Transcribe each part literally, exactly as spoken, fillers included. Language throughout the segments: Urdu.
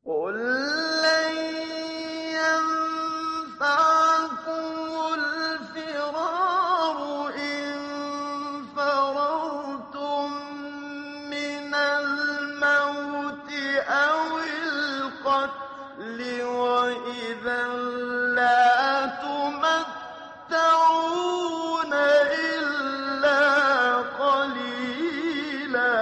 قل لن ينفعكم الفرار إن فررتم من الموت أو القتل وإذا لا تمتعون إلا قليلا.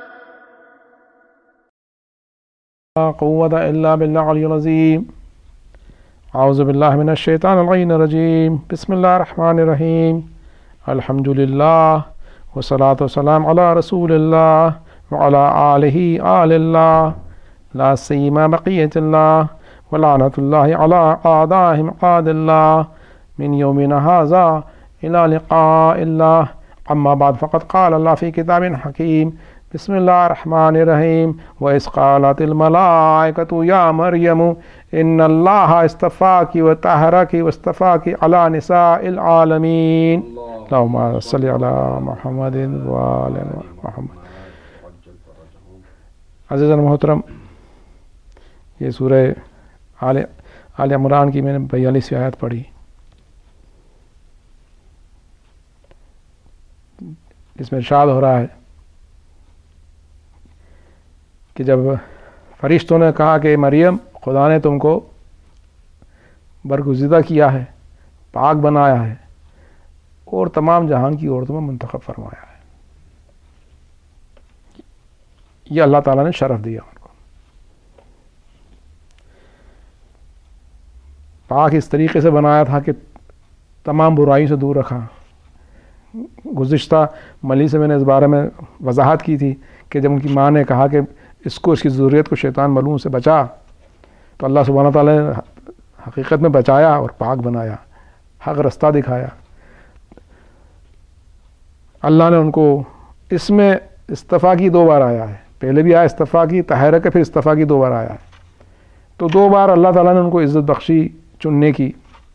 لا قوة إلا بالله العلي العظيم. أعوذ بالله من الشيطان اللعين الرجيم. بسم الله الرحمن الرحيم. الحمد لله والصلاة والسلام على رسول الله وعلى آله آل الله لا سيما بقية الله ولعنة الله على أعدائهم أعداء الله من يومنا هذا إلى لقاء الله. أما بعد فقد قال الله في كتاب حكيم بسم الله الرحمن الرحيم وإذ قالت الملائكة يا مريم إن الله اصطفاك وطهرك واصطفاك على نساء العالمين. اللهم صل على محمد وآل محمد. عزیزان محترم، یہ سورہ آل آل عمران کی میں نے بیالیسویں آیت پڑھی، جس میں ارشاد ہو رہا ہے کہ جب فرشتوں نے کہا کہ مریم، خدا نے تم کو برگزیدہ کیا ہے، پاک بنایا ہے اور تمام جہان کی عورتوں میں منتخب فرمایا ہے، یہ اللہ تعالیٰ نے شرف دیا ان کو، پاک اس طریقے سے بنایا تھا کہ تمام برائی سے دور رکھا۔ گزشتہ ملی سے میں نے اس بارے میں وضاحت کی تھی کہ جب ان کی ماں نے کہا کہ اس کو، اس کی ذریت کو شیطان ملعون سے بچا، تو اللہ سبحانہ تعالیٰ نے حقیقت میں بچایا اور پاک بنایا، حق رستہ دکھایا۔ اللہ نے ان کو اس میں استفا کی دو بار آیا ہے، پہلے بھی آیا استفا کی، طہارہ کے، پھر استفا کی دو بار آیا ہے، تو دو بار اللہ تعالیٰ نے ان کو عزت بخشی چننے کی۔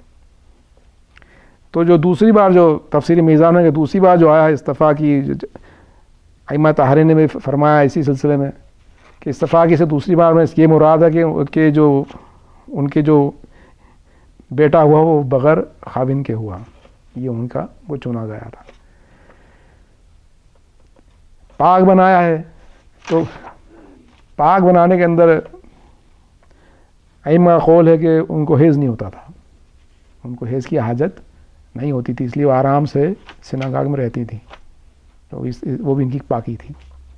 تو جو دوسری بار، جو تفسیری میزان ہے کہ دوسری بار جو آیا ہے استفا کی، ائمہ طاہرین نے بھی فرمایا اسی سلسلے میں کہ استفا کی سے دوسری بار میں یہ مراد ہے کہ ان کے جو ان کے جو بیٹا ہوا وہ بغیر خاوند کے ہوا، یہ ان کا وہ چنا گیا تھا۔ پاک بنایا ہے، تو پاک بنانے کے اندر ائمہ قول ہے کہ ان کو حیض نہیں ہوتا تھا، ان کو حیض کی حاجت نہیں ہوتی تھی، اس لیے وہ آرام سے سناگاگ میں رہتی تھی، تو وہ بھی ان کی پاکی تھی۔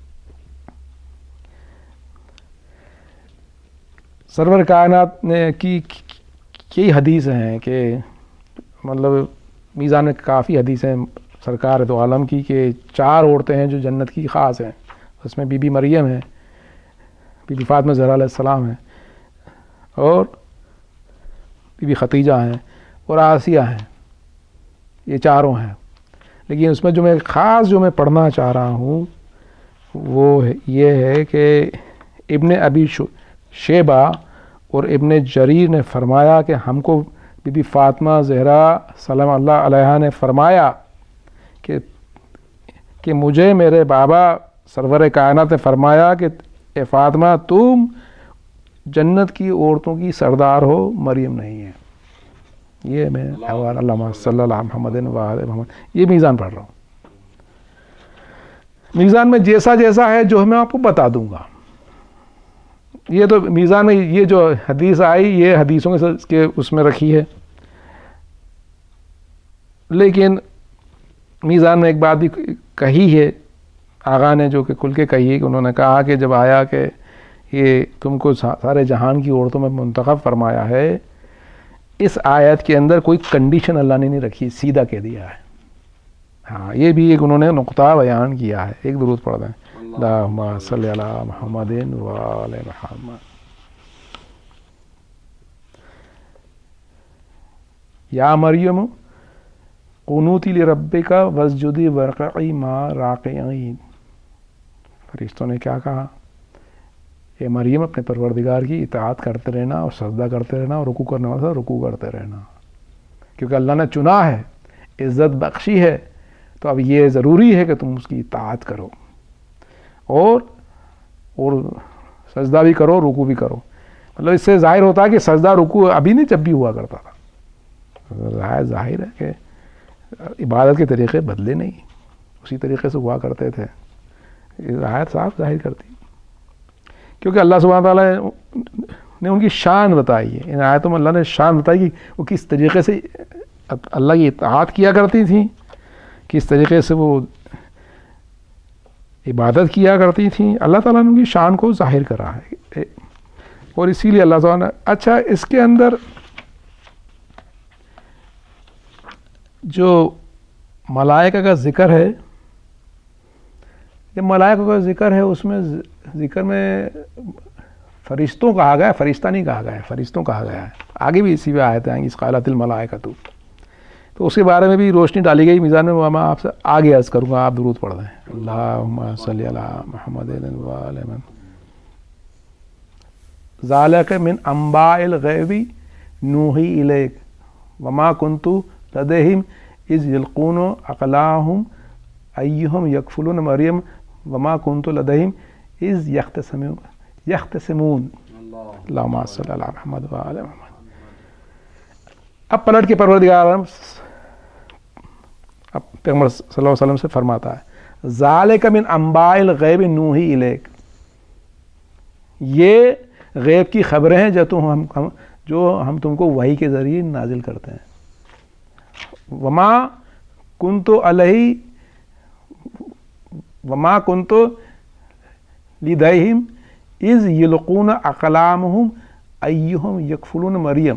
سرور کائنات نے کی کئی حدیث ہیں کہ مطلب میزان میں کافی حدیثیں سرکار دو عالم کی کہ چار عورتیں ہیں جو جنت کی خاص ہیں، اس میں بی بی مریم ہے، بی بی فاطمہ زہرا علیہ السلام ہیں، اور بی بی ختیجہ ہیں، اور آسیہ ہیں، یہ چاروں ہیں۔ لیکن اس میں جو میں خاص جو میں پڑھنا چاہ رہا ہوں وہ یہ ہے کہ ابن ابی شیبہ اور ابن جریر نے فرمایا کہ ہم کو بی بی فاطمہ زہرا سلام اللہ علیہا نے فرمایا کہ کہ مجھے میرے بابا سرور کائنات نے فرمایا کہ اے فاطمہ تم جنت کی عورتوں کی سردار ہو، مریم نہیں ہے۔ یہ میں حوالہ اللہم صلی اللہ محمد و آل محمد، یہ میزان پڑھ رہا ہوں۔ میزان میں جیسا جیسا ہے جو میں آپ کو بتا دوں گا، یہ تو میزان میں یہ جو حدیث آئی یہ حدیثوں کے اس میں رکھی ہے، لیکن میزان میں ایک بات بھی کہی ہے آقا نے، جو کہ کھل کے کہی ہے، کہ انہوں نے کہا کہ جب آیا کہ یہ تم کو سارے جہان کی عورتوں میں منتخب فرمایا ہے، اس آیت کے اندر کوئی کنڈیشن اللہ نے نہیں رکھی، سیدھا کہہ دیا ہے۔ ہاں، یہ بھی ایک انہوں نے نقطہ بیان کیا ہے۔ ایک درود پڑھ دیں، اللہم صلی علی محمد و آل محمد۔ یا مریم قنوتی لربک واسجدی وارکعی مع راکعین۔ فرشتوں نے کیا کہا؟ اے مریم اپنے پروردگار کی اطاعت کرتے رہنا اور سجدہ کرتے رہنا اور رکوع کرنے والا رکوع کرتے رہنا، کیونکہ اللہ نے چنا ہے، عزت بخشی ہے، تو اب یہ ضروری ہے کہ تم اس کی اطاعت کرو اور اور سجدہ بھی کرو، رکوع بھی کرو۔ مطلب اس سے ظاہر ہوتا ہے کہ سجدہ رکوع ابھی نہیں جب بھی ہوا کرتا تھا. ظاہر ہے کہ عبادت کے طریقے بدلے نہیں, اسی طریقے سے ہوا کرتے تھے. آیت صاف ظاہر کرتی, کیونکہ اللہ سبحانہ تعالیٰ نے ان کی شان بتائی ہے. ان آیتوں میں اللہ نے شان بتائی کہ وہ کس طریقے سے اللہ کی اطاعت کیا کرتی تھیں, کس طریقے سے وہ عبادت کیا کرتی تھیں. اللہ تعالیٰ نے ان کی شان کو ظاہر کرا ہے, اور اسی لیے اللہ تعالیٰ نے اچھا اس کے اندر جو ملائکہ کا ذکر ہے, یہ ملائکہ کا ذکر ہے, اس میں ذکر میں فرشتوں کہا گیا ہے, فرشتہ نہیں کہا گیا ہے, فرشتوں کہا گیا ہے. آگے بھی اسی پہ آیتیں آئیں گی, اس قالت الملائکۃ, تو اس کے بارے میں بھی روشنی ڈالی گئی میزان میں. میں آپ سے آگے عرض کروں گا, آپ درود پڑھ دیں. اللہم صلی علی محمد و آل محمد. ذالک من انباء الغیب نوحی الیک وما کنت لدیہم اذ یلقون اقلاہم ایہم یکفلون مریم وما کنت لدیہم اذ یختصمون یختصمون. اللہم صلی علی محمد و آل محمد. اب پلٹ کے پروردگار عالم اب پیغمبر صلی اللہ علیہ وسلم سے فرماتا ہے, ذالک من انباء الغیب نوحی الیک, یہ غیب کی خبریں ہیں جو تم ہم, ہم جو ہم تم کو وحی کے ذریعے نازل کرتے ہیں. وما کنت علیہ وما کنت لدیہم اذ یلقون اقلامہم ایہم یکفلون مریم.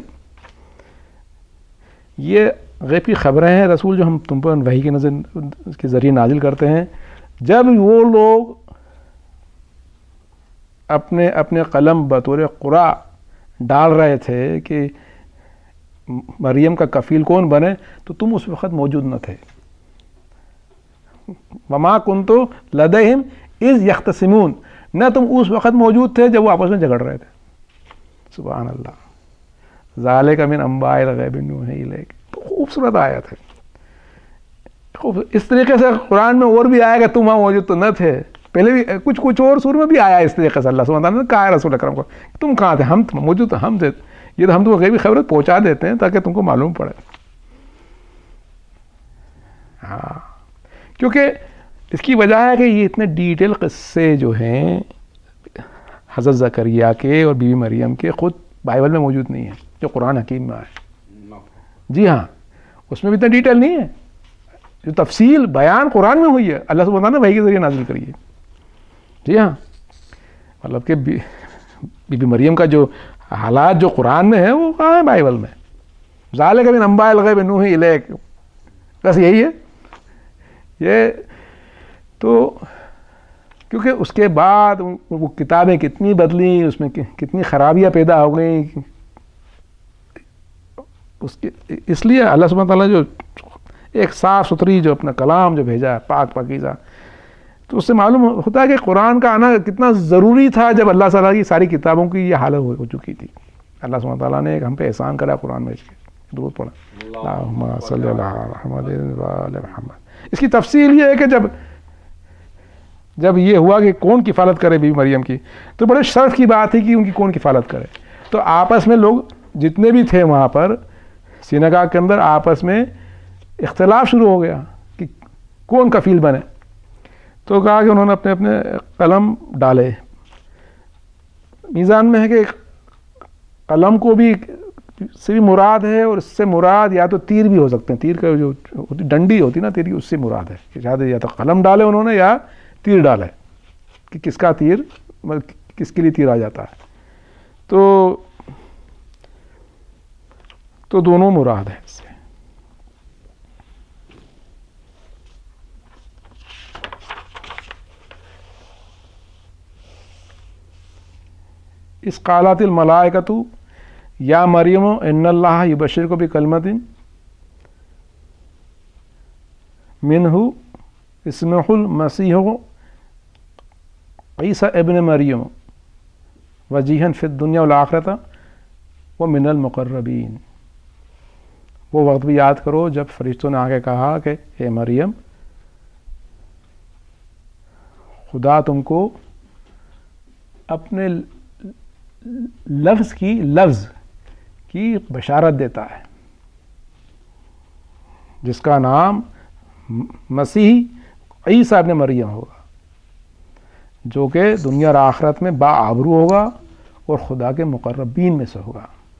یہ غیب کی خبریں ہیں رسول جو ہم تم پر وحی کے نظر کے ذریعے نازل کرتے ہیں. جب وہ لوگ اپنے اپنے قلم بطور قرآ ڈال رہے تھے کہ مریم کا کفیل کون بنے, تو تم اس وقت موجود نہ تھے. وما کنت لدیہم اذ یختصمون, نہ تم اس وقت موجود تھے جب وہ آپس میں جھگڑ رہے تھے. سبحان اللہ. ذالک من انباء الغیب نوحی الیک. خوبصورت آیت ہے. خوب اس طریقے سے قرآن میں اور بھی آیا کہ تم وہاں موجود تو نہ تھے. پہلے بھی کچھ کچھ اور سور میں بھی آیا اس طریقے سے. اللہ سبحانہ تعالیٰ نے کہا ہے رسول اکرم کو, تم کہاں تھے, ہم موجود تھے, ہم تھے. یہ تو ہم تم کو غیبی خبریں پہنچا دیتے ہیں تاکہ تم کو معلوم پڑے. ہاں, کیونکہ اس کی وجہ ہے کہ یہ اتنے ڈیٹیل قصے جو ہیں حضرت زکریا کے اور بی بی مریم کے خود بائبل میں موجود نہیں ہیں, جو قرآن حکیم میں آئے. جی ہاں, اس میں بھی اتنا ڈیٹیل نہیں ہے. جو تفصیل بیان قرآن میں ہوئی ہے اللہ سبحانہ تعالیٰ نے وحی کے ذریعے نازل کری ہے. جی ہاں, مطلب کہ بی بی مریم کا جو حالات جو قرآن میں ہیں وہ کہاں ہے بائبل میں. ذالک من انباء الغیب نوحی الیک, بس یہی ہے. یہ تو کیونکہ اس کے بعد وہ کتابیں کتنی بدلیں, اس میں کتنی خرابیاں پیدا ہو گئیں, اس کے اس لیے اللہ سبحانہ تعالیٰ جو ایک صاف ستھری جو اپنا کلام جو بھیجا ہے پاک پاکیزہ, تو اس سے معلوم ہوتا ہے کہ قرآن کا آنا کتنا ضروری تھا جب اللہ تعالیٰ کی ساری کتابوں کی یہ حالت ہو چکی تھی. اللہ سبحانہ تعالیٰ نے ایک ہم پہ احسان کرا قرآن میں. اس کے درود پڑھا, اللہم صلی علی محمد و آل محمد. اس کی تفصیل یہ ہے کہ جب جب یہ ہوا کہ کون کفالت کرے بی بی مریم کی, تو بڑے شرف کی بات تھی کہ ان کی کون کفالت کرے. تو آپس میں لوگ جتنے بھی تھے وہاں پر سینگاگ کے اندر آپس میں اختلاف شروع ہو گیا کہ کون کفیل بنے. تو کہا کہ انہوں نے اپنے اپنے قلم ڈالے. میزان میں ہے کہ قلم کو بھی سے بھی مراد ہے, اور اس سے مراد یا تو تیر بھی ہو سکتے ہیں. تیر کا جو ڈنڈی ہوتی نا تیر کی, اس سے مراد ہے کہ شاید یا تو قلم ڈالے انہوں نے یا تیر ڈالے, کہ کس کا تیر کس کے لیے تیر آ جاتا ہے. تو تو دونوں مراد ہیں اس سے. اس قالت الملائکۃ یا مریم ان اللہ یبشرک بکلمۃ منہ اسمہ المسیح عیسی ابن مریم وجیہا فی الدنیا والآخرۃ ومن المقربین. وہ وقت بھی یاد کرو جب فرشتوں نے آگے کہا کہ اے مریم, خدا تم کو اپنے لفظ کی لفظ کی بشارت دیتا ہے، جس کا نام مسیح عیسیٰ ابن مریم ہوگا، جو کہ دنیا اور آخرت میں باآبرو ہوگا اور خدا کے مقربین میں سے ہوگا۔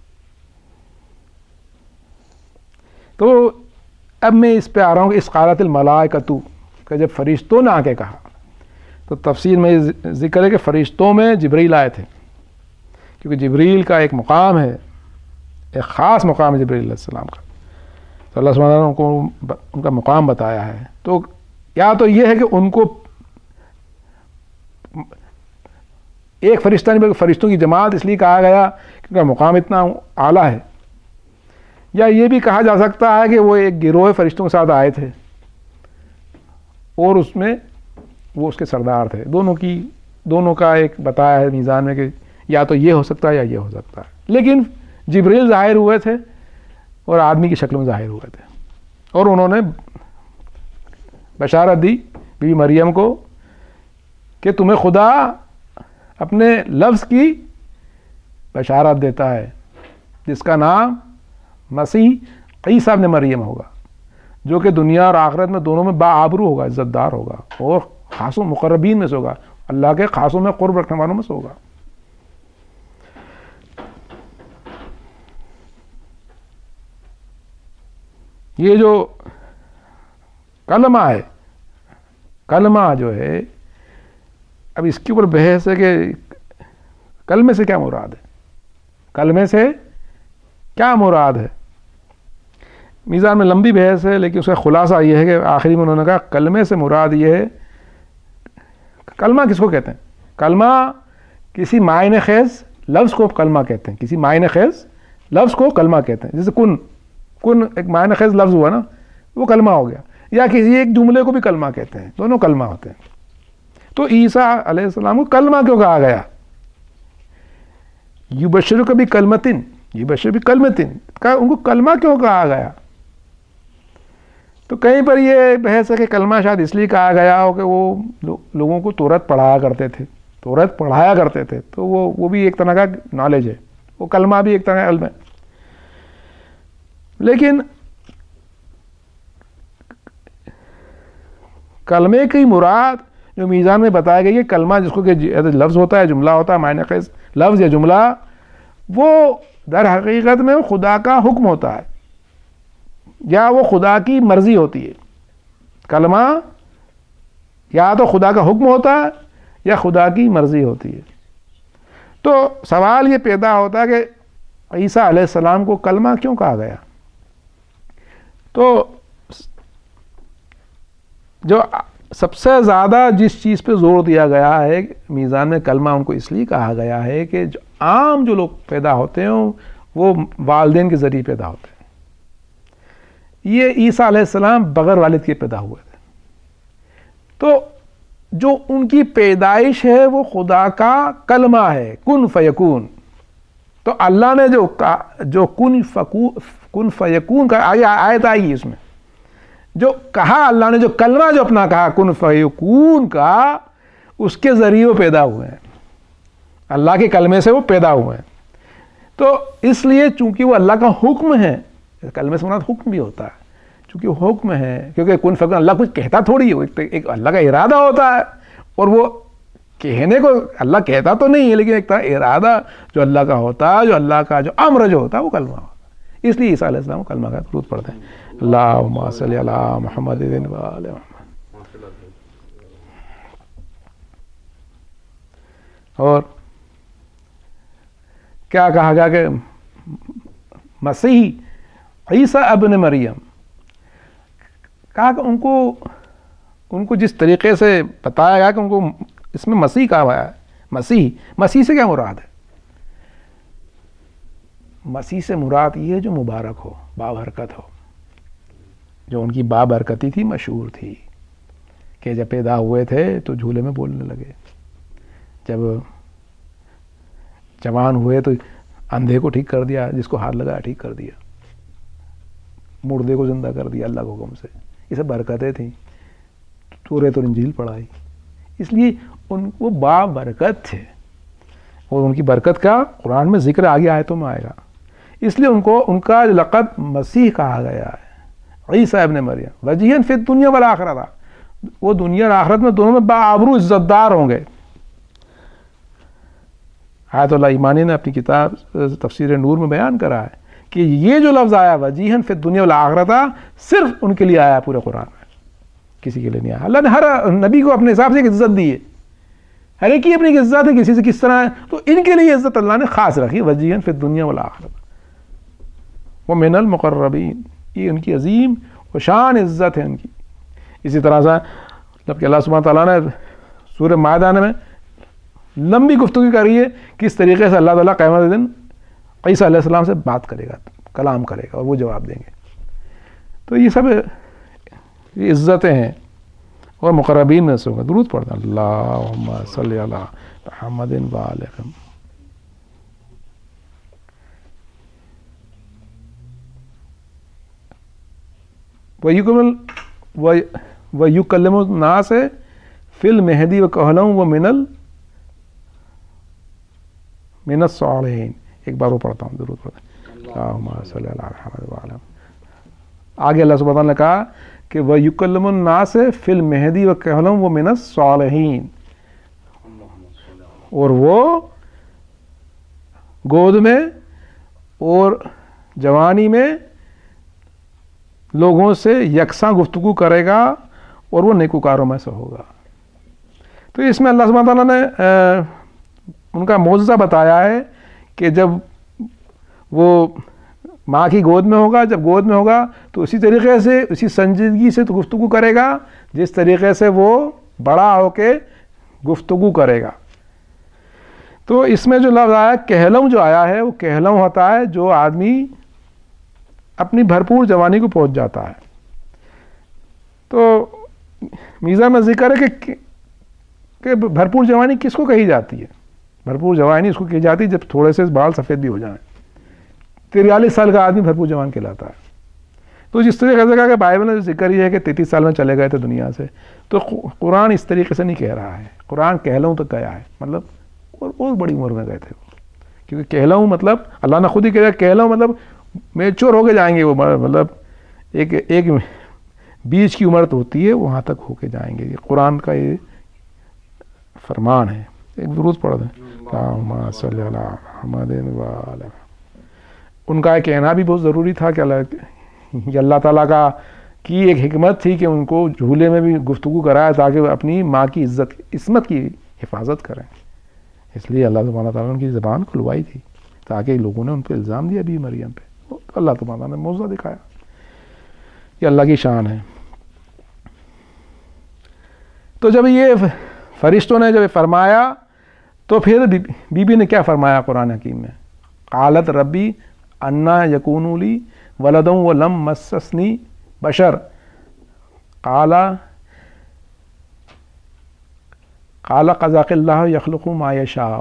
تو اب میں اس پہ آ رہا ہوں کہ اس قالت الملائکۃ کہ جب فرشتوں نے آ کے کہا، تو تفسیر میں ذکر ہے کہ فرشتوں میں جبریل آئے تھے، کیونکہ جبریل کا ایک مقام ہے، ایک خاص مقام ہے جبریل علیہ السلام کا، تو اللہ سبحانہ نے ان کو ان کا مقام بتایا ہے۔ تو یا تو یہ ہے کہ ان کو ایک فرشتہ نہیں بلکہ فرشتوں کی جماعت اس لیے کہا گیا کیونکہ مقام اتنا اعلیٰ ہے، یا یہ بھی کہا جا سکتا ہے کہ وہ ایک گروہ فرشتوں کے ساتھ آئے تھے اور اس میں وہ اس کے سردار تھے۔ دونوں کی دونوں کا ایک بتایا ہے میزان میں کہ یا تو یہ ہو سکتا ہے یا یہ ہو سکتا ہے، لیکن جبریل ظاہر ہوئے تھے اور آدمی کی شکل میں ظاہر ہوئے تھے، اور انہوں نے بشارت دی بی بی مریم کو کہ تمہیں خدا اپنے لفظ کی بشارت دیتا ہے جس کا نام مسیح عیسیٰ ابن مریم ہوگا، جو کہ دنیا اور آخرت میں دونوں میں باآبرو ہوگا، عزت دار ہوگا، اور خاصوں مقربین میں سے ہوگا، اللہ کے خاصوں میں قرب رکھنے والوں میں سے ہوگا۔ یہ جو کلمہ ہے، کلمہ جو ہے، اب اس کے اوپر بحث ہے کہ کلمے سے کیا مراد ہے، کلمے سے کیا مراد ہے۔ میزان میں لمبی بحث ہے، لیکن اس کا خلاصہ یہ ہے کہ آخری میں انہوں نے کہا کلمے سے مراد یہ ہے، کلمہ کس کو کہتے ہیں؟ کلمہ کسی معنی خیز لفظ کو کلمہ کہتے ہیں، کسی معنی خیز لفظ کو کلمہ کہتے ہیں، جیسے کن کن ایک معنی خیز لفظ ہوا نا، وہ کلمہ ہو گیا، یا کسی ایک جملے کو بھی کلمہ کہتے ہیں، دونوں کلمہ ہوتے ہیں۔ تو عیسیٰ علیہ السلام کو کلمہ کیوں کہا گیا؟ یبشرک بکلمۃ، یبشر بکلمۃ، ان کو کلمہ کیوں کہا گیا؟ تو کہیں پر یہ بحث ہے کہ کلمہ شاید اس لیے کہا گیا ہو کہ وہ لوگوں کو تورات پڑھایا کرتے تھے، تورات پڑھایا کرتے تھے، تو وہ وہ بھی ایک طرح کا نالج ہے، وہ کلمہ بھی ایک طرح کا علم ہے۔ لیکن کلمے کی مراد جو میزان میں بتایا گیا، یہ کلمہ جس کو کہ لفظ ہوتا ہے، جملہ ہوتا ہے، معنی خیز لفظ یا جملہ، وہ در حقیقت میں خدا کا حکم ہوتا ہے یا وہ خدا کی مرضی ہوتی ہے۔ کلمہ یا تو خدا کا حکم ہوتا ہے یا خدا کی مرضی ہوتی ہے۔ تو سوال یہ پیدا ہوتا ہے کہ عیسیٰ علیہ السلام کو کلمہ کیوں کہا گیا؟ تو جو سب سے زیادہ جس چیز پہ زور دیا گیا ہے میزان میں، کلمہ ان کو اس لیے کہا گیا ہے کہ جو عام جو لوگ پیدا ہوتے ہیں وہ والدین کے ذریعے پیدا ہوتے ہیں۔ یہ عیسیٰ علیہ السلام بغیر والد کے پیدا ہوئے تھے، تو جو ان کی پیدائش ہے وہ خدا کا کلمہ ہے، کن فیکون۔ تو اللہ نے جو جو کن فکو کن فیکون کا آیت آئی اس میں جو کہا، اللہ نے جو کلمہ جو اپنا کہا کن فیکون کا، اس کے ذریعے وہ پیدا ہوئے ہیں، اللہ کے کلمے سے وہ پیدا ہوئے ہیں۔ تو اس لیے چونکہ وہ اللہ کا حکم ہے، کلمے سے مراد حکم بھی ہوتا ہے، چونکہ وہ حکم ہے، کیونکہ کن فیکون اللہ کچھ کہتا تھوڑی ہے، ایک اللہ کا ارادہ ہوتا ہے، اور وہ کہنے کو اللہ کہتا تو نہیں ہے، لیکن ایک طرح ارادہ جو اللہ کا ہوتا ہے، جو اللہ کا جو امر جو ہوتا ہے وہ کلمہ ہوتا ہے۔ اس لیے عیسیٰ علیہ السلام کو کلمہ کا درود پڑھتے ہیں، اللہم صلی علی محمد و آل محمد۔ اور کیا کہا گیا کہ مسیح عیسیٰ ابن مریم، کہا کہ ان کو ان کو جس طریقے سے بتایا گیا کہ ان کو اس میں مسیح کہا ہوا ہے، مسیح مسیح سے کیا مراد ہے؟ مسیح سے مراد یہ ہے جو مبارک ہو، بابرکت ہو، جو ان کی بابرکتی تھی، مشہور تھی کہ جب پیدا ہوئے تھے تو جھولے میں بولنے لگے، جب جوان ہوئے تو اندھے کو ٹھیک کر دیا، جس کو ہاتھ لگایا ٹھیک کر دیا، مردے کو زندہ کر دیا اللہ کے حکم سے، یہ سب برکتیں تھیں، توریت اور انجیل پڑھائی، اس لیے ان وہ بابرکت تھے۔ اور ان کی برکت کا قرآن میں ذکر آگے آیتوں میں آئے گا. اس لیے ان کو ان کا لقب مسیح کہا گیا ہے، عیسیٰ ابن مریم، وجیہاً فی الدنیا والآخرہ تھا. وہ دنیا اور آخرت میں دونوں میں باآبرو عزت دار ہوں گے. آیت اللہ ایمانی نے اپنی کتاب تفسیر نور میں بیان کرا ہے کہ یہ جو لفظ آیا وجیہاً فی الدنیا والآخرہ تھا، صرف ان کے لیے آیا پورے قرآن میں، کسی کے لیے نہیں آیا. اللہ نے ہر نبی کو اپنے حساب سے ایک عزت دی ہے، ہر ایک کی اپنی ایک عزت ہے، کسی سے کس طرح ہے، تو ان کے لیے عزت اللہ نے خاص رکھی وجیہاً فی الدنیا والآخرہ. وہ من المقربین، یہ ان کی عظیم و شان عزت ہے ان کی. اسی طرح سے جب کہ اللہ سبحانہ تعالیٰ نے سورہ مائدہ میں لمبی گفتگو کری ہے کس طریقے سے اللہ تعالیٰ قیامت دن عیسیٰ علیہ السلام سے بات کرے گا، کلام کرے گا اور وہ جواب دیں گے. تو یہ سب یہ عزتیں ہیں اور مقربین میں سے ہوگا. درود پڑھتا ہیں اللہم صلی علی محمد و آلہ محمد. وَيُكَلِّمُ النَّاسَ فِي الْمَهْدِ وَكَهْلًا وَمِنَ من الصالحین. ایک بار وہ پڑھتا ہوں، ضرور پڑھتا ہوں اللہم صلی علی محمد و آلہ. آگے اللہ سبحانہ تعالیٰ نے کہا کہ وَيُكَلِّمُ النَّاسَ فِي الْمَهْدِ وَكَهْلًا وَمِنَ الصَّالِحِينَ، اور وہ گود میں اور جوانی میں لوگوں سے یکساں گفتگو کرے گا اور وہ نیکوکاروں میں سے ہوگا. تو اس میں اللہ سبحانہ تعالیٰ نے ان کا معجزہ بتایا ہے کہ جب وہ ماں کی گود میں ہوگا، جب گود میں ہوگا تو اسی طریقے سے اسی سنجیدگی سے تو گفتگو کرے گا جس طریقے سے وہ بڑا ہو کے گفتگو کرے گا. تو اس میں جو لفظ آیا کہلم جو آیا ہے وہ کہلم ہوتا ہے جو آدمی اپنی بھرپور جوانی کو پہنچ جاتا ہے. تو میزان میں ذکر ہے کہ کہ بھرپور جوانی کس کو کہی جاتی ہے؟ بھرپور جوانی اس کو کہی جاتی ہے جب تھوڑے سے بال سفید بھی ہو جائیں. تریالیس سال کا آدمی بھرپور جوان کہلاتا ہے. تو جس طریقے سے کہا کہ بائبل میں ذکر یہ ہے کہ تینتیس سال میں چلے گئے تھے دنیا سے، تو قرآن اس طریقے سے نہیں کہہ رہا ہے. قرآن کہلوں تک گیا ہے، مطلب اور بہت بڑی عمر میں گئے تھے وہ. کیونکہ کہلوں مطلب اللہ نے خود ہی کہا کہلوں مطلب میچور ہو کے جائیں گے وہ، مطلب ایک ایک بیچ کی عمر تو ہوتی ہے وہاں تک ہو کے جائیں گے. یہ قرآن کا یہ فرمان ہے. ایک درود پڑھ دیں اللہم صلی علی محمد و آلہ. ان کا کہنا بھی بہت ضروری تھا کہ اللہ یہ اللہ تعالیٰ کا کی ایک حکمت تھی کہ ان کو جھولے میں بھی گفتگو کرایا تاکہ وہ اپنی ماں کی عزت عصمت کی حفاظت کریں. اس لیے اللہ سبحانہ تعالیٰ نے ان کی زبان کھلوائی تھی تاکہ لوگوں نے ان پہ الزام دیا بھی مریم پہ، تو اللہ سبحانہ نے معجزہ دکھایا. یہ اللہ کی شان ہے. تو جب یہ فرشتوں نے جب فرمایا تو پھر بی بی نے کیا فرمایا قرآن حکیم میں؟ قالت ربی انا یکون لی ولد ولم مسسنی بشر قال قال قضاء اللہ یخلق ما یشاء.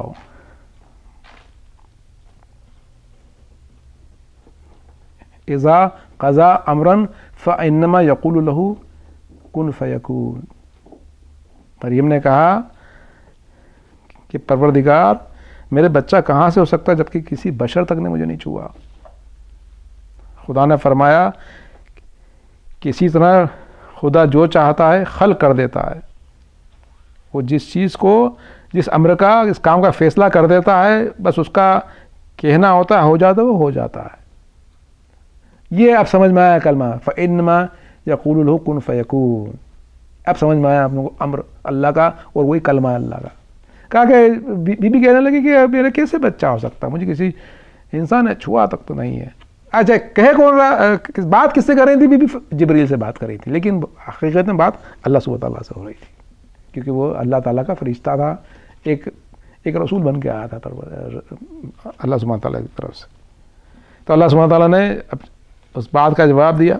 اذا قضا امرا فانما یقول له کن فیکون. مریم نے کہا کہ پروردگار میرے بچہ کہاں سے ہو سکتا ہے جبکہ کسی بشر تک نے مجھے نہیں چھوا. خدا نے فرمایا کہ اسی طرح خدا جو چاہتا ہے خلق کر دیتا ہے. وہ جس چیز کو جس امر کا اس کام کا فیصلہ کر دیتا ہے بس اس کا کہنا ہوتا ہے ہو جاتا ہے وہ ہو جاتا ہے. یہ اب سمجھ میں آیا کلمہ فَإِنَّمَا يَقُولُ لَهُ كُن فَيَكُونُ. اب سمجھ میں آیا آپ لوگوں کو امر اللہ کا اور وہی کلمہ ہے اللہ کا. کہا کہ بی بی کہنے لگی کہ میرا کیسے بچہ ہو سکتا ہے، مجھے کسی انسان ہے چھوا تک تو نہیں ہے. اچھا کہے کون رہا، بات کس سے کر رہی تھی؟ بی بی جبریل سے بات کر رہی تھی، لیکن حقیقت میں بات اللہ سبحانہ تعالیٰ سے ہو رہی تھی کیونکہ وہ اللہ تعالیٰ کا فرشتہ تھا، ایک ایک رسول بن کے آیا تھا اللہ سبحانہ تعالیٰ کی طرف سے. تو اللہ سبحانہ تعالیٰ نے اس بات کا جواب دیا.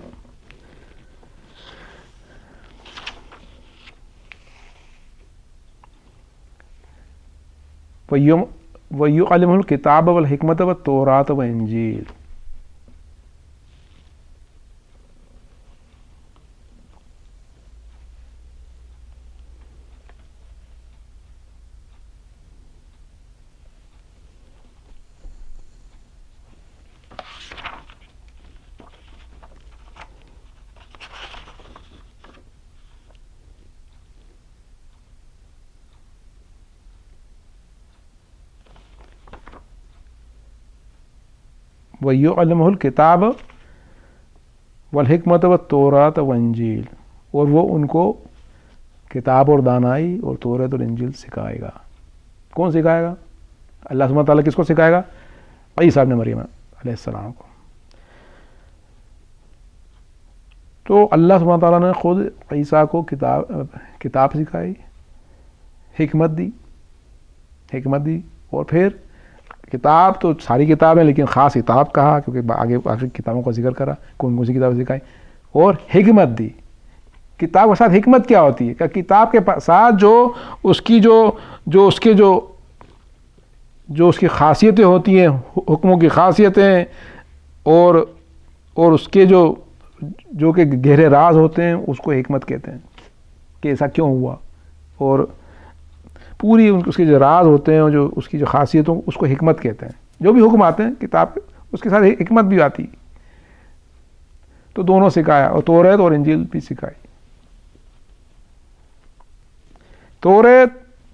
وَيُعَلِّمُهُ الْكِتَابَ وَالْحِكْمَةَ وَالتَّوْرَاةَ وَالْإِنْجِيلَ. وَيُعَلِّمُهُ الْكِتَابَ وَالْحِكْمَةَ وَالتَّوْرَاةَ وَالْإِنجِيلَ، اور وہ ان کو کتاب اور دانائی اور تورات اور انجیل سکھائے گا. کون سکھائے گا؟ اللہ سبحانہ تعالیٰ کس کو سکھائے گا؟ عیسیٰ ابن مریم علیہ السلام کو. تو اللہ سبحانہ تعالیٰ نے خود عیسیٰ کو کتاب کتاب سکھائی، حکمت دی حکمت دی اور پھر کتاب تو ساری کتاب ہے لیکن خاص کتاب کہا کیونکہ آگے آخر کتابوں کا ذکر کرا، کون کون سی کتاب سکھائی، اور حکمت دی. کتاب کے ساتھ حکمت کیا ہوتی ہے کہ کتاب کے ساتھ جو اس کی جو جو اس کے جو جو اس کی خاصیتیں ہوتی ہیں، حکموں کی خاصیتیں اور اور اس کے جو جو کہ گہرے راز ہوتے ہیں اس کو حکمت کہتے ہیں کہ ایسا کیوں ہوا، اور پوری اس کے جو راز ہوتے ہیں جو اس کی جو خاصیتوں اس کو حکمت کہتے ہیں. جو بھی حکم آتے ہیں کتاب اس کے ساتھ حکمت بھی آتی. تو دونوں سکھایا اور تورات اور انجیل بھی سکھائی. تورات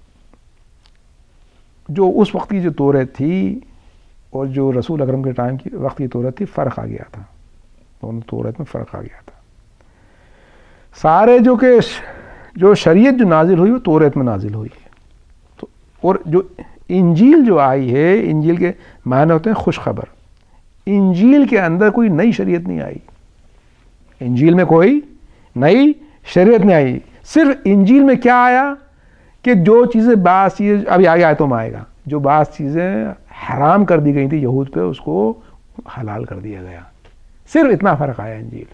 جو اس وقت کی جو تورات تھی اور جو رسول اکرم کے ٹائم کی وقت کی تورات تھی، فرق آ گیا تھا. دونوں تورات میں فرق آ گیا تھا. سارے جو کہ جو شریعت جو نازل ہوئی وہ تورات میں نازل ہوئی ہے. تو اور جو انجیل جو آئی ہے، انجیل کے معنی ہوتے ہیں خوش خبر. انجیل کے اندر کوئی نئی شریعت نہیں آئی. انجیل میں کوئی نئی شریعت نہیں آئی. صرف انجیل میں کیا آیا کہ جو چیزیں بعض چیزیں ابھی آگے آیتوں میں آئے گا، جو بعض چیزیں حرام کر دی گئی تھی یہود پہ اس کو حلال کر دیا گیا. صرف اتنا فرق آیا انجیل.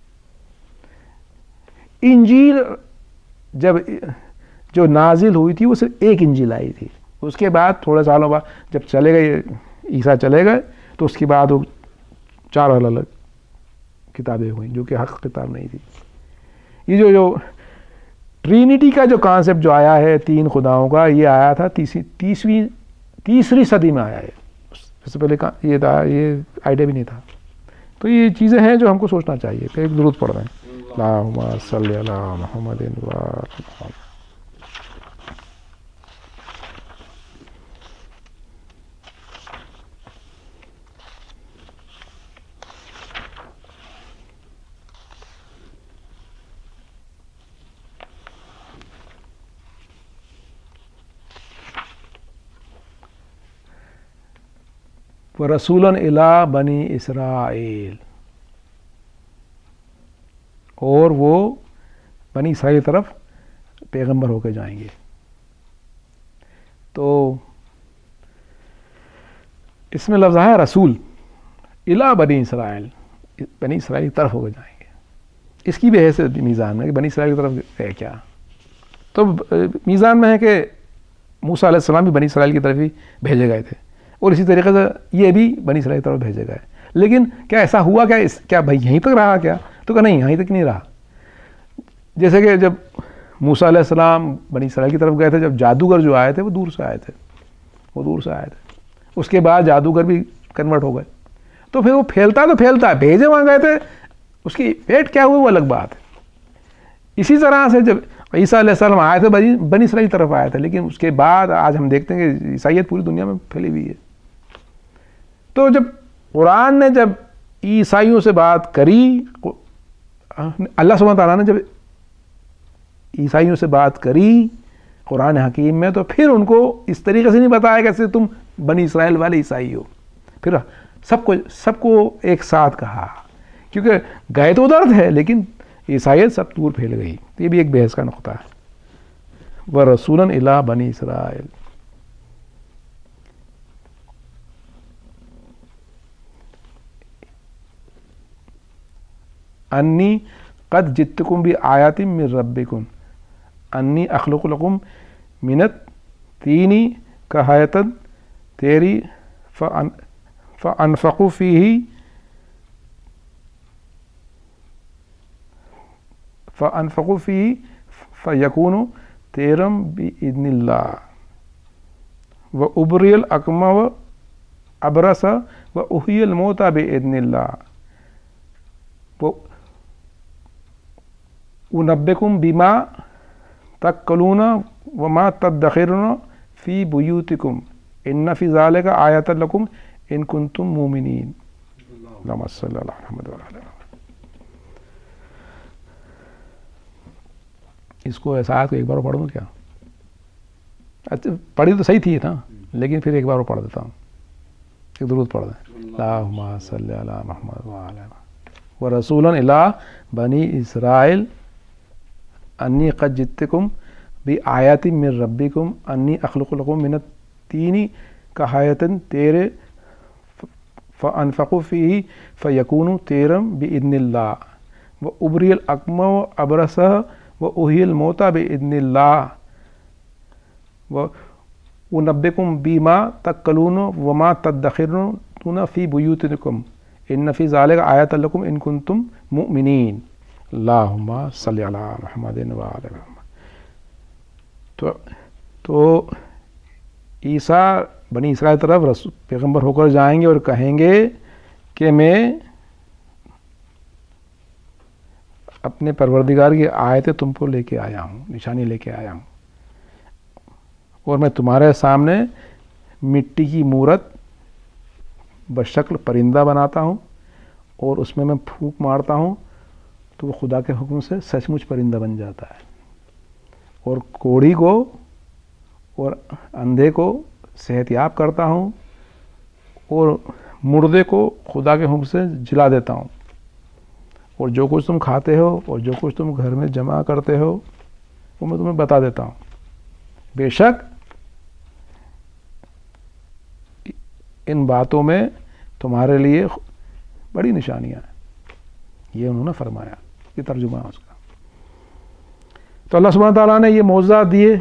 انجیل جب جو نازل ہوئی تھی وہ صرف ایک انجیل آئی تھی. اس کے بعد تھوڑے سالوں بعد جب چلے گئے عیسیٰ چلے گئے تو اس کے بعد وہ چار الگ الگ کتابیں ہوئیں جو کہ حق کتاب نہیں تھی. یہ جو جو ٹرینٹی کا جو کانسیپٹ جو آیا ہے تین خداؤں کا، یہ آیا تھا تیسری تیسویں تیسری صدی میں آیا ہے. اس سے پہلے یہ تھا یہ آئیڈیا بھی نہیں تھا. تو یہ چیزیں ہیں جو ہم کو سوچنا چاہیے کہ ایک درود پڑھ رہے ہیں. اللہم صلی علی محمد و آل محمد. وَرَسُولًا إِلَىٰ بَنِي اسرائیل، اور وہ بنی اسرائیل کی طرف پیغمبر ہو کے جائیں گے. تو اس میں لفظ ہے رسول، الا بنی اسرائیل، بنی اسرائیل کی طرف ہو کے جائیں گے. اس کی بھی حیثیت میزان ہے کہ بنی اسرائیل کی طرف ہے کیا. تو میزان میں ہے کہ موسیٰ علیہ السلام بھی بنی اسرائیل کی طرف ہی بھیجے گئے تھے اور اسی طریقے سے یہ بھی بنی اسرائیل کی طرف بھیجے گئے. لیکن کیا ایسا ہوا کیا کیا بھائی یہیں تک رہا کیا؟ تو کہ نہیں، یہیں تک نہیں رہا. جیسے کہ جب موسیٰ علیہ السلام بنی اسرائیل کی طرف گئے تھے، جب جادوگر جو آئے تھے وہ دور سے آئے تھے وہ دور سے آئے تھے اس کے بعد جادوگر بھی کنورٹ ہو گئے. تو پھر وہ پھیلتا تو پھیلتا ہے، بھیجے وہاں گئے تھے، اس کی پیٹ کیا ہوئی وہ الگ بات ہے. اسی طرح سے جب عیسیٰ علیہ السلام آئے تھے بنی اسرائیل کی طرف آئے تھے، لیکن اس کے بعد آج ہم دیکھتے ہیں کہ عیسائیت پوری دنیا میں پھیلی ہوئی ہے. تو جب قرآن نے جب عیسائیوں سے بات کری، اللہ سبحانہ تعالیٰ نے جب عیسائیوں سے بات کری قرآن حکیم میں، تو پھر ان کو اس طریقے سے نہیں بتایا کہ تم بنی اسرائیل والے عیسائی ہو. پھر سب کو سب کو ایک ساتھ کہا، کیونکہ گئے تو ادھر تھے لیکن عیسائیت سب دور پھیل گئی. یہ بھی ایک بحث کا نقطہ ہے. وَرَسُولًا إِلَىٰ بَنِي اسرائیل. انی قد جئتکم بآیات من ربکم انی اخلق لکم من الطین کہایۃ تیری فانفخ فیہ فانفخ فیہ فیکون طیرا بإذن اللہ وابری الاکمہ وابرص واحیی الموتى بإذن اللہ اُنبئکم بما تأکلون وما تدخرون فی بیوتکم ان فی ذلک آیۃ لکم ان کنتم مومنین. اللہم صلی علی محمد وعلی آل محمد. اس کو ایسا آیت کو ایک بار پڑھ دوں کیا؟ اچھا پڑھی تو صحیح تھی نا، لیکن پھر ایک بار پڑھ دیتا ہوں. ایک درود پڑھ دیں. اللہم صلی علی محمد وعلی محمد ورسولا الی بنی اسرائیل انی قد جئتکم بآیات من ربکم انی اخلق لکم من الطین کہایۃ تیرے فانفخوا فیہ فیکون طیرا باذن اللہ وابری الاکمہ وابرص واحیی الموتى باذن اللہ وانبئکم بما تأکلون وما تدخرون فی بیوتکم ان فی ذلک آیۃ لکم ان کنتم مؤمنین. اللہم صلی علی محمد وعلی محمد. تو تو عیسیٰ بنی اسرائیل طرف رسول پیغمبر ہو کر جائیں گے اور کہیں گے کہ میں اپنے پروردگار کی آیتیں تم کو لے کے آیا ہوں، نشانی لے کے آیا ہوں، اور میں تمہارے سامنے مٹی کی مورت بشکل پرندہ بناتا ہوں اور اس میں میں پھونک مارتا ہوں تو وہ خدا کے حکم سے سچ مچ پرندہ بن جاتا ہے، اور کوڑی کو اور اندھے کو صحت یاب کرتا ہوں اور مردے کو خدا کے حکم سے جلا دیتا ہوں، اور جو کچھ تم کھاتے ہو اور جو کچھ تم گھر میں جمع کرتے ہو وہ میں تمہیں بتا دیتا ہوں. بے شک ان باتوں میں تمہارے لیے بڑی نشانیاں ہیں. یہ انہوں نے فرمایا، یہ ترجمہ ہے اس کا. تو اللہ سبحانہ تعالیٰ نے یہ معجزات دیے،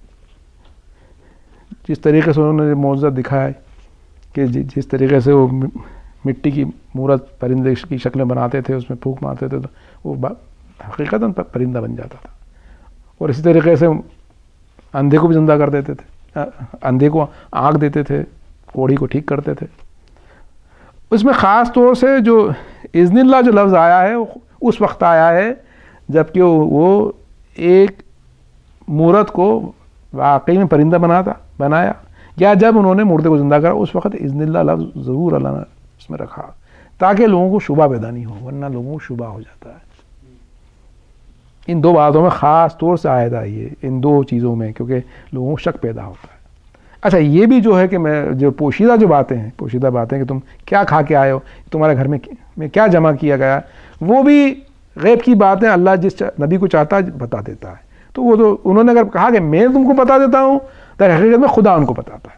جس طریقے سے انہوں نے معجزات دکھائے کہ جس طریقے سے وہ مٹی کی مورت پرندے کی شکلیں بناتے تھے، اس میں پھونک مارتے تھے تو وہ حقیقتاً پرندہ بن جاتا تھا. اور اسی طریقے سے اندھے کو بھی زندہ کر دیتے تھے، اندھے کو آنکھ دیتے تھے، کوڑی کو ٹھیک کرتے تھے. اس میں خاص طور سے جو اذن اللہ جو لفظ آیا ہے اس وقت آیا ہے جب کہ وہ ایک مورت کو واقعی میں پرندہ بناتا بنایا، یا جب انہوں نے مردے کو زندہ کرا اس وقت اذن اللہ لفظ ضرور اللہ نے اس میں رکھا تاکہ لوگوں کو شبہ پیدا نہیں ہو، ورنہ لوگوں کو شبہ ہو جاتا ہے. ان دو باتوں میں خاص طور سے آیت آئی ہے، ان دو چیزوں میں، کیونکہ لوگوں کو شک پیدا ہوتا ہے. اچھا یہ بھی جو ہے کہ میں جو پوشیدہ جو باتیں ہیں، پوشیدہ باتیں کہ تم کیا کھا کے آئے ہو، تمہارے گھر میں میں کیا جمع کیا گیا، وہ بھی غیب کی باتیں اللہ جس نبی کو چاہتا ہے بتا دیتا ہے. تو وہ تو انہوں نے اگر کہا کہ میں تم کو بتا دیتا ہوں تو حقیقت میں خدا ان کو بتاتا ہے.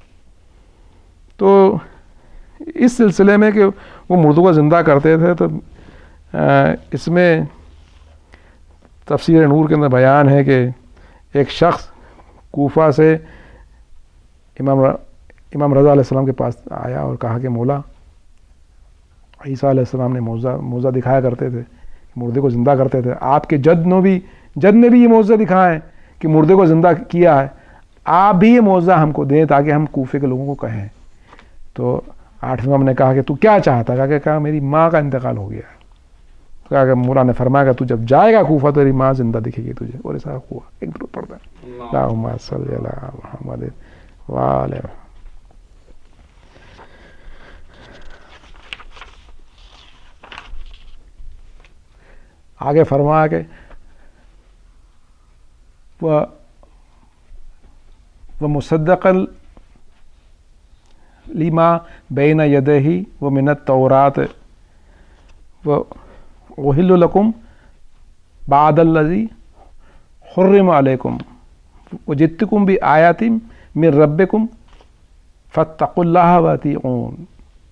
تو اس سلسلے میں کہ وہ مردوں کو زندہ کرتے تھے، تو اس میں تفسیر نور کے اندر بیان ہے کہ ایک شخص کوفہ سے امام امام رضا علیہ السلام کے پاس آیا اور کہا کہ مولا، عیسیٰ علیہ السلام نے معجزہ معجزہ دکھایا کرتے تھے، مردے کو زندہ کرتے تھے، آپ کے جد نے بھی جد نے بھی یہ معجزہ دکھایا ہے کہ مردے کو زندہ کیا ہے، آپ بھی یہ معجزہ ہم کو دیں تاکہ ہم کوفے کے لوگوں کو کہیں. تو آٹھویں امام نے کہا کہ تو کیا چاہتا؟ کہا کہ کہا میری ماں کا انتقال ہو گیا ہے. کہا کہ مولا نے فرمایا کہ تو جب جائے گا کوفہ تو تیری ماں زندہ دکھے گی تجھے، اور ایسا ہوا. ایک درود پڑھتا ہے اللہم صلی علی محمد وعلی محمد. آگے فرمایا کہ وَمُصَدَّقًا لِمَا بَيْنَ يَدَيْهِ وَمِنَ التَّوْرَاةِ وَأُحِلُّ لَكُمْ بَعْضَ الَّذِي حُرِّمَ عَلَيْكُمْ وَجِئْتُكُمْ بِآيَاتٍ مِّن رَبِّكُمْ فَاتَّقُوا اللَّهَ وَأَطِیعُونِ.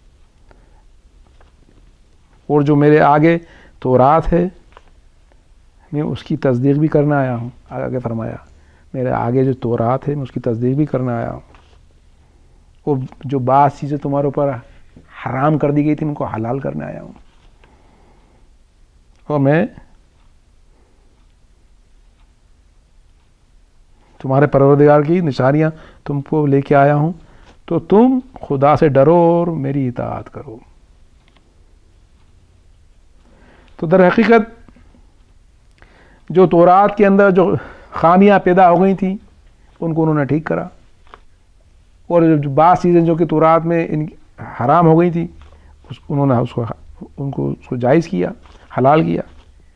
اور جو میرے آگے تورات ہے میں اس کی تصدیق بھی کرنا آیا ہوں. آگے فرمایا میرے آگے جو تورات ہے میں اس کی تصدیق بھی کرنا آیا ہوں، اور جو بعض چیزیں تمہارے اوپر حرام کر دی گئی تھی ان کو حلال کرنے آیا ہوں، اور میں تمہارے پروردگار کی نشانیاں تم کو لے کے آیا ہوں، تو تم خدا سے ڈرو اور میری اطاعت کرو. تو در حقیقت جو تورات کے اندر جو خامیاں پیدا ہو گئی تھیں ان کو انہوں نے ٹھیک کرا، اور جو بعض چیزیں جو کہ تورات میں ان حرام ہو گئی تھیں انہوں نے اس کو ان کو اس کو جائز کیا، حلال کیا.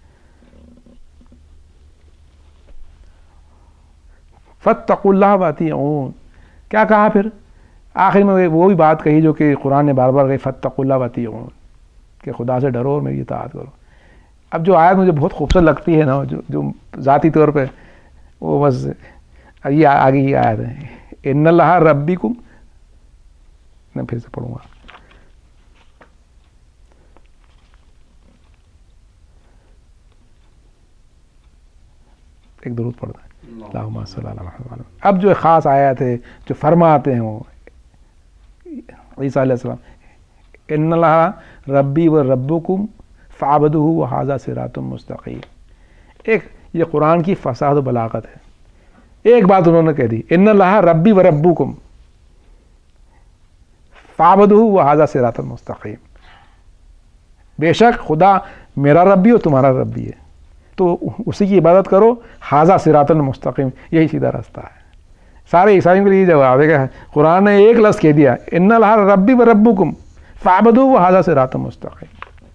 فاتقوا اللہ واطیعون. کیا کہا پھر آخر میں؟ وہ بھی بات کہی جو کہ قرآن نے بار بار کہی، فاتقوا اللہ واطیعون، کہ خدا سے ڈرو اور میری اطاعت کرو. اب جو آیت مجھے بہت خوبصورت لگتی ہے نا، جو جو ذاتی طور پہ، وہ بس یہ آگے کی آیت ہے، ان اللہ ربکم. میں پھر سے پڑھوں گا. ایک درود پڑھتا ہے، اللہم صلی علی محمد. اب جو خاص آیت ہے جو فرماتے ہیں وہ عیسیٰ علیہ السلام، ان اللہ ربی و ربکم فاعبدوہ وہذا صراط مستقیم. ایک یہ قرآن کی فصاحت و بلاغت ہے. ایک بات انہوں نے کہہ دی، ان اللہ ربی و ربکم فاعبدوہ وہذا صراط مستقیم. بے شک خدا میرا ربی اور تمہارا ربی ہے، تو اسی کی عبادت کرو. ھذا صراط مستقیم، یہی سیدھا راستہ ہے. سارے عیسائیوں کے لیے جواب ہے کہ قرآن نے ایک لفظ کہہ دیا، ان اللہ ربی و ربکم فاعبدوہ وھذا صراط مستقیم.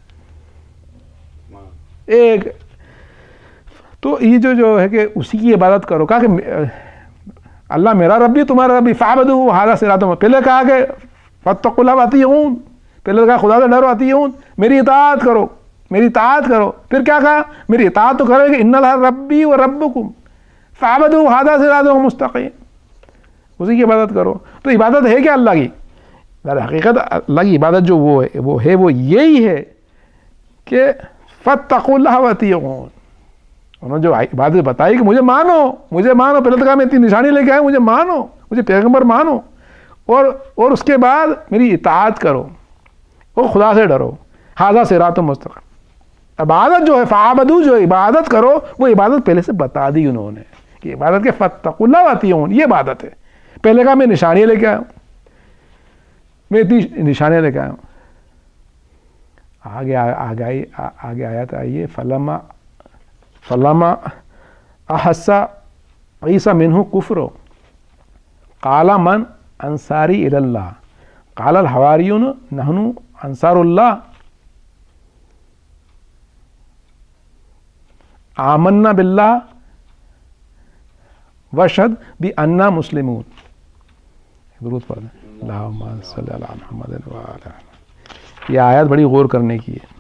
ایک تو یہ جو جو ہے کہ اسی کی عبادت کرو. کہا کہ اللہ میرا ربی تمہارا ربی، فاعبدوہ وھذا صراط. پہلے کہا کہ فاتقوا اللہ واطیعون، پہلے کہا خدا سے ڈرو، اطیعون میری اطاعت کرو، میری اطاعت کرو. پھر کیا کہا؟ میری اطاعت تو کرو کہ ان اللہ ربی و ربکم فاعبدوہ وھذا صراط مستقیم، اسی کی عبادت کرو. تو عبادت ہے کیا اللہ کی؟ در حقیقت اللہ کی عبادت جو وہ ہے وہ ہے وہ یہی ہے کہ فاتقوا اللہ واطیعون. انہوں نے جو عبادت بتائی کہ مجھے مانو، مجھے مانو. پہلے تو کہا میں اتنی نشانی لے کے آئے، مجھے مانو، مجھے پیغمبر مانو، اور اور اس کے بعد میری اطاعت کرو اور خدا سے ڈرو. ھذا صراط مستقیم. عبادت جو ہے فعبدو، جو عبادت کرو، وہ عبادت پہلے سے بتا دی انہوں نے کہ عبادت کے فاتقوا اللہ واطیعون یہ عبادت ہے. پہلے کہا میں نشانیاں لے کے آیا ہوں، میں اتنی نشانیاں لے کے آیا ہوں. آگے آگے آگے آیت آئیے، فلما فلما احس عیسیٰ منہ کفر قال من انصاری الی اللہ قال الحواریون نحن انصار اللہ آمنا باللہ واشہد بأننا مسلمون. درود پڑھ دیں، اللہم صلی علی محمد وعلی. یہ آیت بڑی غور کرنے کی ہے.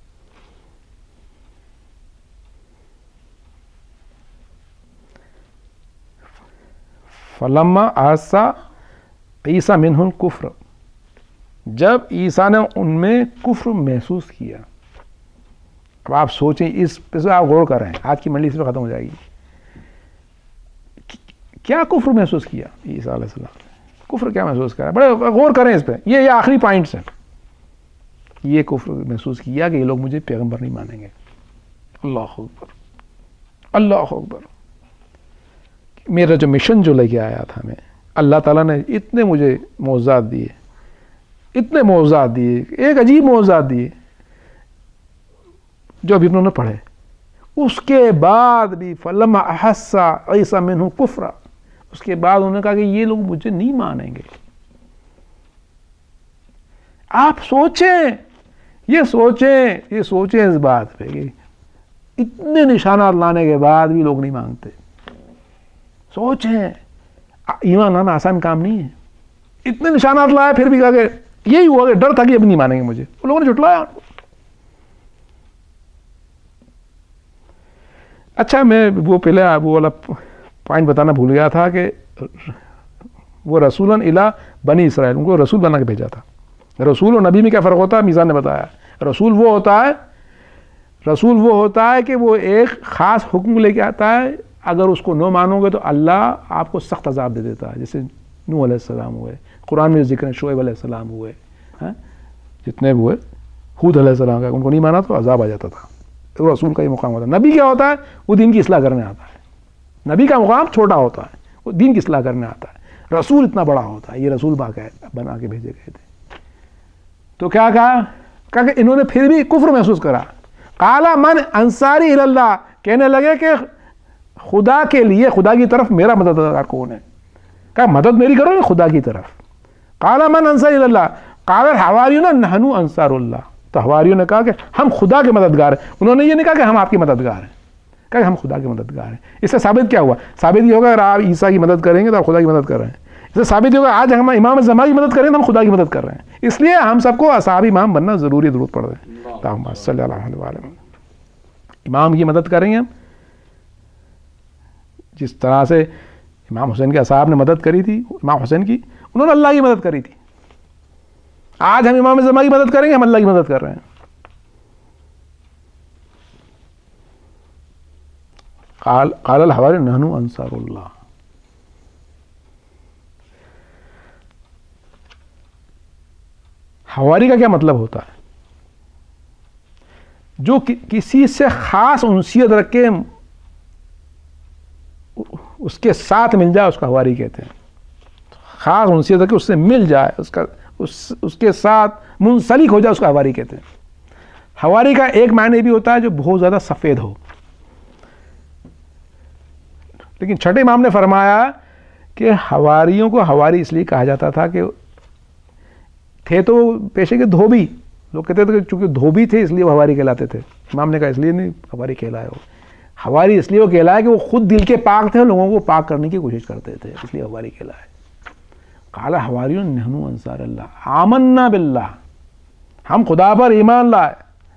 فلما احس عیسیٰ منہ الکفر، جب عیسیٰ نے ان میں کفر محسوس کیا. اب آپ سوچیں، اس پہ آپ غور کر رہے ہیں، آج کی منڈی اس پہ ختم ہو جائے گی. کیا کفر محسوس کیا عیسیٰ علیہ السلام نے؟ کفر کیا محسوس کرا؟ بڑے غور کریں اس پہ. یہ یہ آخری پوائنٹس ہیں. یہ کفر محسوس کیا کہ یہ لوگ مجھے پیغمبر نہیں مانیں گے. اللہ اکبر، اللہ اکبر. میرا جو مشن جو لے کے آیا تھا میں، اللہ تعالیٰ نے اتنے مجھے معجزات دیے، اتنے معجزات دیے، ایک عجیب معجزات دیے جو ابھی انہوں نے پڑھے. اس کے بعد بھی فلما احس عیسیٰ منہ کفر، اس کے بعد انہوں نے کہا کہ یہ لوگ مجھے نہیں مانیں گے. آپ سوچیں، یہ سوچیں یہ سوچیں اس بات پہ کہ اتنے نشانات لانے کے بعد بھی لوگ نہیں مانگتے. سوچیں، ایمان لانا آسان کام نہیں ہے. اتنے نشانات لائے پھر بھی کہا کہ یہی ہوا کہ ڈر تھا کہ اب نہیں مانیں گے مجھے. وہ لوگوں نے جھٹلایا. اچھا، میں وہ پہلے وہ والا پوائنٹ بتانا بھول گیا تھا کہ وہ رسولاً الی بنی اسرائیل، ان کو رسول بنا کے بھیجا تھا. رسول اور نبی میں کیا فرق ہوتا ہے؟ میزان نے بتایا. رسول وہ ہوتا ہے رسول وہ ہوتا ہے کہ وہ ایک خاص حکم لے کے آتا ہے. اگر اس کو نہ مانو گے تو اللہ آپ کو سخت عذاب دے دیتا ہے. جیسے نوح علیہ السلام ہوئے، قرآن میں ذکر ہے شعیب علیہ السلام ہوئے، جتنے بھی ہوئے، ہود علیہ السلام کا ان کو نہیں مانا تو عذاب آ جاتا تھا. رسول کا یہ مقام ہوتا ہے. نبی کیا ہوتا ہے؟ وہ دین کی اصلاح کرنے آتا ہے. نبی کا مقام چھوٹا ہوتا ہے، وہ دین کی اصلاح کرنے آتا ہے. رسول اتنا بڑا ہوتا ہے. یہ رسول باقاعدہ بنا کے بھیجے گئے تھے. تو کیا کہا کہا کہ انہوں نے پھر بھی کفر محسوس کرا. قال من انصاری الی اللہ، کہنے لگے کہ خدا کے لیے، خدا کی طرف میرا مددگار کون ہے؟ کہا مدد میری کرو نا خدا کی طرف. قال من انصاری الی اللہ قال الحواریون نحن انصار اللہ، تو حواریوں نے کہا کہ ہم خدا کے مددگار ہیں. انہوں نے یہ نہیں کہا کہ ہم آپ کے مددگار ہیں، کہا کہ ہم خدا کے مددگار ہیں. اس سے ثابت کیا ہوا؟ ثابت یہ ہوگا اگر آپ عیسیٰ کی مدد کریں گے تو آپ خدا کی مدد کر رہے ہیں. اس سے ثابت یہ ہوگا آج ہم امام زمان کی مدد کریں تو ہم خدا کی مدد کر رہے ہیں. اس لیے ہم سب کو اصحاب امام بننا ضروری ضرورت پڑ رہے ہیں. اللہم صلی اللہ علیہ وسلم. امام کی مدد کریں گے ہم، جس طرح سے امام حسین کے اصحاب نے مدد کری تھی امام حسین کی، انہوں نے اللہ کی مدد کری تھی. آج ہم امام زمان کی مدد کریں گے، ہم اللہ کی مدد کر رہے ہیں. قال قال الحواریون نحن انصار اللہ. حواری کا کیا مطلب ہوتا ہے؟ جو کسی سے خاص انسیت رکھے اس کے ساتھ مل جائے اس کا حواری کہتے ہیں. خاص انسیت رکھے اس سے مل جائے، اس کا اس, اس کے ساتھ منسلک ہو جائے، اس کا حواری کہتے ہیں. حواری کا ایک معنی بھی ہوتا ہے جو بہت زیادہ سفید ہو. لیکن چھٹے امام نے فرمایا کہ حواریوں کو حواری اس لیے کہا جاتا تھا کہ تھے تو پیشے کے دھوبی، لوگ کہتے تھے کہ چونکہ دھوبی تھے اس لیے وہ حواری کہلاتے تھے. امام نے کہا اس لیے نہیں حواری کہلائے ہو، حواری اس لیے وہ کہلائے کہ وہ خود دل کے پاک تھے، لوگوں کو پاک کرنے کی کوشش کرتے تھے، اس لیے حواری کہلائے. قال حواریون نحن انصار اللہ آمنا باللہ، ہم خدا پر ایمان لائے،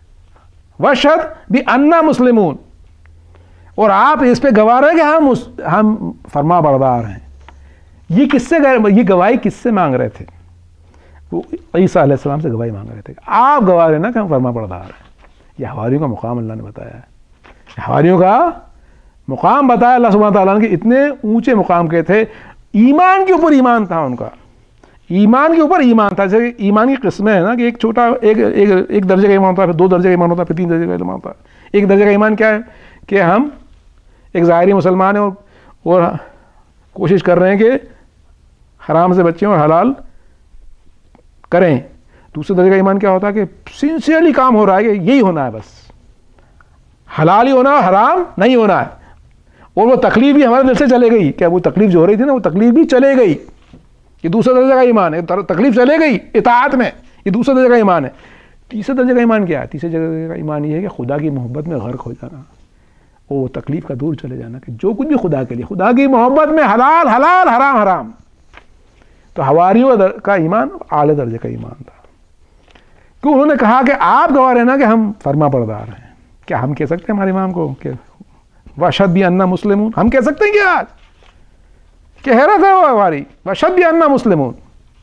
واشہد بأننا مسلمون، اور آپ اس پہ گواہ رہے کہ ہم ہم فرما بردار ہیں. یہ کس سے یہ گواہی کس سے مانگ رہے تھے؟ وہ عیسیٰ علیہ السلام سے گواہی مانگ رہے تھے. آپ گواہ رہے نا کہ ہم فرما بردار ہیں. یہ حواریوں کا مقام اللہ نے بتایا ہے. حواریوں کا مقام بتایا اللہ سبحانہ تعالیٰ نے کہ اتنے اونچے مقام کے تھے. ایمان کے اوپر ایمان تھا ان کا، ایمان کے اوپر ایمان تھا. جیسے ایمان کی قسمیں ہیں نا کہ ایک چھوٹا ایک ایک درجے کا ایمان ہوتا ہے، پھر دو درجے کا ایمان ہوتا ہے، پھر تین درجے کا ایمان ہوتا ہے. ایک درجے کا ایمان کیا ہے کہ ہم ایک ظاہری مسلمان ہیں اور اور کوشش کر رہے ہیں کہ حرام سے بچیں اور حلال کریں. دوسرے درجے کا ایمان کیا ہوتا ہے کہ سنسیئرلی کام ہو رہا ہے کہ یہی ہونا ہے، بس حلال ہی ہونا ہے، حرام نہیں ہونا ہے. اور وہ تکلیف بھی ہمارے دل سے چلے گئی، کیا وہ تکلیف جو ہو رہی تھی نا وہ تکلیف بھی چلے گئی. یہ دوسرے درجے کا ایمان ہے، تکلیف چلے گئی اطاعت میں، یہ دوسرے درجے کا ایمان ہے. تیسرے درجے کا ایمان کیا ہے؟ تیسرے درجے کا ایمان یہ ہے کہ خدا کی محبت میں غرق ہو جانا، وہ تکلیف کا دور چلے جانا، کہ جو کچھ بھی خدا کے لیے، خدا کی محبت میں حلال حلال حرام حرام. تو حواریوں کا ایمان اعلی درجے کا ایمان تھا. کیوں؟ انہوں نے کہا کہ آپ گواہ رہنا کہ ہم فرما بردار ہیں. کیا ہم کہہ سکتے ہیں ہمارے امام کو کہ واشہد بأننا مسلمون؟ ہم کہہ سکتے ہیں کہ آج کہ حیرت ہے وہ حواری واشہد بأننا مسلمون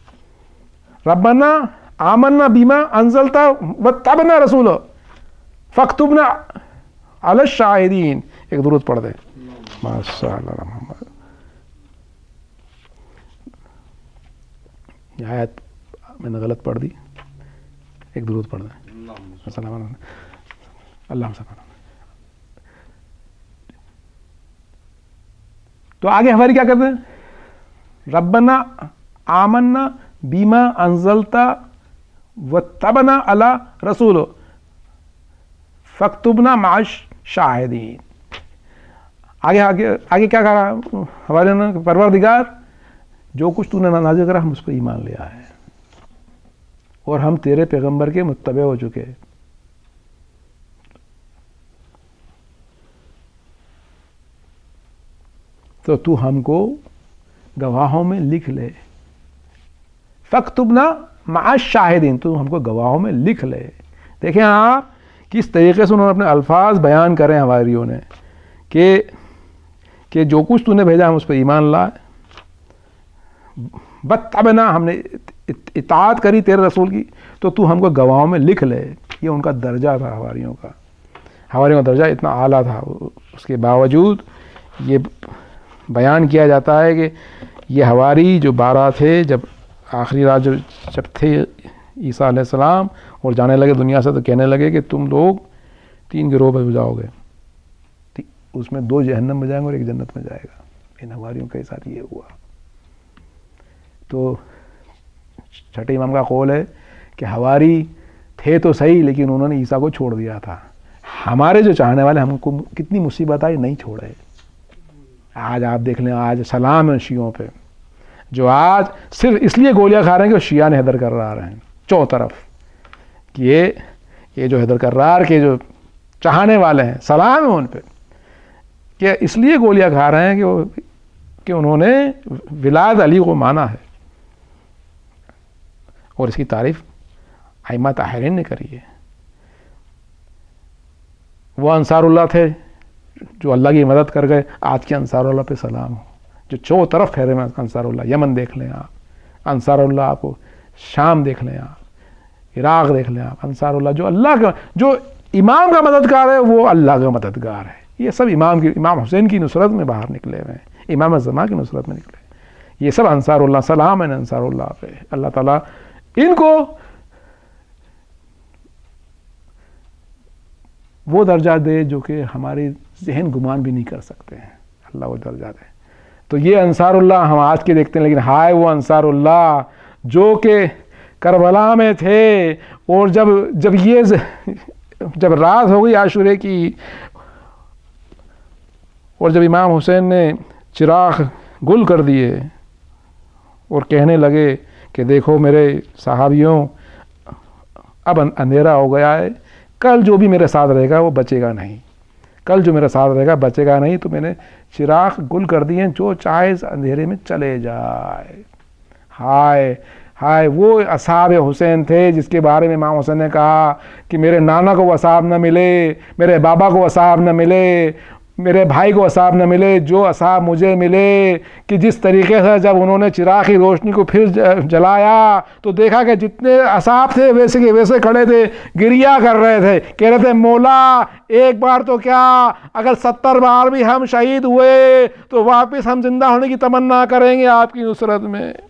ربنا آمنا بما انزلت واتبعنا رسولہ فاکتبنا علی الشاہدین. ایک درود پڑھ دیں. ماشاء اللہ محمد. یہ آیت میں نے غلط پڑھ دی، ایک درود پڑھ دیں. السلام علیکم. اللہ صلی. تو آگے ہماری کیا کرتے ہیں؟ ربنا آمنا بما انزلت واتبعنا علی رسولہ فاکتبنا مع الشاہدین. آگے آگے آگے کیا کہا ہمارے نا؟ پروردگار جو کچھ تو نے نازل کرا ہم اس پہ ایمان لے آئے اور ہم تیرے پیغمبر کے متبع ہو چکے. تو تو ہم کو گواہوں میں لکھ لے. فاکتبنا مع الشاہدین، تو ہم کو گواہوں میں لکھ لے. دیکھیں آپ کس طریقے سے انہوں نے اپنے الفاظ بیان کرے حواریوں نے کہ کہ جو کچھ تو نے بھیجا ہم اس پہ ایمان لائے، واتبعنا ہم نے اطاعت کری تیرے رسول کی، تو تو ہم کو گواہوں میں لکھ لے. یہ ان کا درجہ تھا حواریوں کا. حواریوں کا درجہ اتنا اعلیٰ تھا. اس کے باوجود یہ بیان کیا جاتا ہے کہ یہ حواری جو بارہ تھے، جب آخری رات جب جب تھے عیسیٰ علیہ السلام اور جانے لگے دنیا سے، تو کہنے لگے کہ تم لوگ تین گروہ میں جاؤ گے، اس میں دو جہنم میں جائیں گے اور ایک جنت میں جائے گا. ان حواریوں کے ساتھ یہ ہوا. تو چھٹے امام کا قول ہے کہ حواری تھے تو صحیح لیکن انہوں نے عیسیٰ کو چھوڑ دیا تھا. ہمارے جو چاہنے والے ہم کو کتنی مصیبت آئی، نہیں چھوڑے. آج آپ دیکھ لیں، آج سلام ہے شیعوں پہ، جو آج صرف اس لیے گولیاں کھا رہے ہیں کہ شیعہ نے حیدر کر رہے ہیں. چو طرف کہ یہ یہ جو حیدر کرار کے جو چاہنے والے ہیں سلام ہے ان پہ، کہ اس لیے گولیاں کھا رہے ہیں کہ وہ کہ انہوں نے ولایت علی کو مانا ہے، اور اس کی تعریف ائمہ طاہرین نے کری ہے۔ وہ انصار اللہ تھے جو اللہ کی مدد کر گئے، آج کے انصار اللہ پہ سلام ہو، جو چو طرف پھیرے میں انصار اللہ، یمن دیکھ لیں آپ انصار اللہ، آپ کو شام دیکھ لیں آپ، عراق دیکھ لیں آپ، انصار اللہ جو اللہ کا جو امام کا مددگار ہے وہ اللہ کا مددگار ہے۔ یہ سب امام کی امام حسین کی نصرت میں باہر نکلے ہوئے ہیں، امام الزمان کی نصرت میں نکلے، یہ سب انصار اللہ، سلام ہے انصار اللہ پہ۔ اللہ تعالیٰ ان کو وہ درجہ دے جو کہ ہماری ذہن گمان بھی نہیں کر سکتے ہیں، اللہ وہ درجہ دے۔ تو یہ انصار اللہ ہم آج کے دیکھتے ہیں، لیکن ہائے وہ انصار اللہ جو کہ کربلا میں تھے، اور جب جب یہ جب رات ہو گئی عاشورے کی، اور جب امام حسین نے چراغ گل کر دیے اور کہنے لگے کہ دیکھو میرے صحابیوں اب اندھیرا ہو گیا ہے، کل جو بھی میرے ساتھ رہے گا وہ بچے گا نہیں، کل جو میرے ساتھ رہے گا بچے گا نہیں، تو میں نے چراغ گل کر دیے، جو چاہے اس اندھیرے میں چلے جائے۔ ہائے ہائے وہ اصحاب حسین تھے جس کے بارے میں امام حسین نے کہا کہ میرے نانا کو اصحاب نہ ملے، میرے بابا کو اصحاب نہ ملے، میرے بھائی کو اصحاب نہ ملے، جو اصحاب مجھے ملے، کہ جس طریقے سے جب انہوں نے چراغ کی روشنی کو پھر جلایا تو دیکھا کہ جتنے اصحاب تھے ویسے کے ویسے کھڑے تھے، گریا کر رہے تھے، کہہ رہے تھے مولا ایک بار تو کیا اگر ستر بار بھی ہم شہید ہوئے تو واپس ہم زندہ ہونے کی تمنا کریں گے آپ کی نصرت میں۔